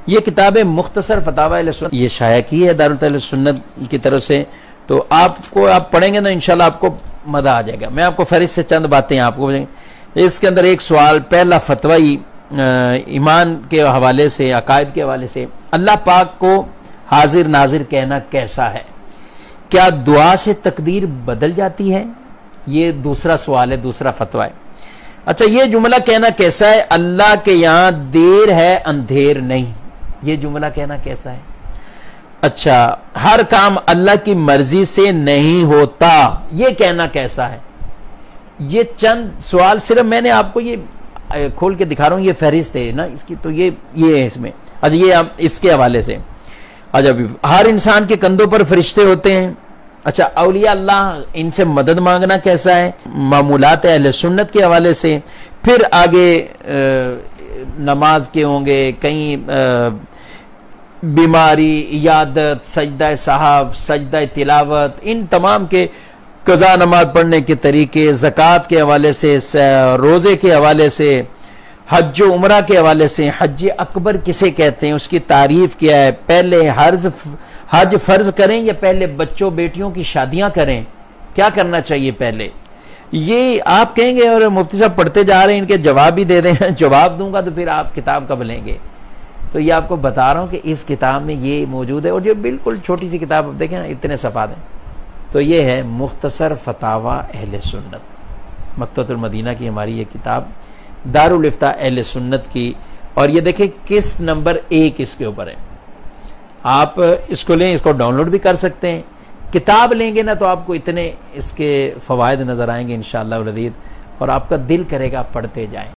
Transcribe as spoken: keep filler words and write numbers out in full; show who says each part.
Speaker 1: یہ کتاب مختصر فتاوی اہل سنت یہ شائع کی ہے دارالفتہ اہل سنت کی طرف سے، تو آپ کو آپ پڑھیں گے نا انشاءاللہ آپ کو مزہ آ جائے گا۔ میں آپ کو فہرست سے چند باتیں آپ کو بتائیں گے۔ اس کے اندر ایک سوال پہلا فتوی ایمان کے حوالے سے، عقائد کے حوالے سے، اللہ پاک کو حاضر ناظر کہنا کیسا ہے؟ کیا دعا سے تقدیر بدل جاتی ہے؟ یہ دوسرا سوال ہے، دوسرا فتوی ہے۔ اچھا، یہ جملہ کہنا کیسا ہے؟ اللہ کے یہاں دیر ہے اندھیر نہیں، یہ جملہ کہنا کیسا ہے؟ اچھا، ہر کام اللہ کی مرضی سے نہیں ہوتا، یہ کہنا کیسا ہے؟ یہ چند سوال صرف میں نے آپ کو یہ کھول کے دکھا رہا ہوں، یہ فہرست ہے نا اس کی، تو یہ یہ ہے اس میں۔ اچھا، یہ اس کے حوالے سے، اچھا، ہر انسان کے کندھوں پر فرشتے ہوتے ہیں۔ اچھا، اولیاء اللہ ان سے مدد مانگنا کیسا ہے؟ معمولات اہل سنت کے حوالے سے۔ پھر آگے نماز کے ہوں گے، کہیں بیماری، عیادت، سجدہ صحاب، سجدہ تلاوت، ان تمام کے قضا نماز پڑھنے کے طریقے، زکوٰۃ کے حوالے سے، روزے کے حوالے سے، حج و عمرہ کے حوالے سے، حج اکبر کسے کہتے ہیں، اس کی تعریف کیا ہے، پہلے حرض حج فرض کریں یا پہلے بچوں بیٹیوں کی شادیاں کریں، کیا کرنا چاہیے پہلے؟ یہ آپ کہیں گے اور مفتی صاحب پڑھتے جا رہے ہیں ان کے جواب بھی دے دیں، جواب دوں گا تو پھر آپ کتاب کب لیں گے؟ تو یہ آپ کو بتا رہا ہوں کہ اس کتاب میں یہ موجود ہے، اور یہ بالکل چھوٹی سی کتاب دیکھیں نا، اتنے صفحات ہیں۔ تو یہ ہے مختصر فتاوی اہل سنت، مکتبۃ المدینہ کی ہماری یہ کتاب دارالفتہ اہل سنت کی، اور یہ دیکھیں کس نمبر ایک اس کے اوپر ہے۔ آپ اس کو لیں، اس کو ڈاؤن لوڈ بھی کر سکتے ہیں، کتاب لیں گے نا تو آپ کو اتنے اس کے فوائد نظر آئیں گے انشاءاللہ العزیز، اور آپ کا دل کرے گا پڑھتے جائیں۔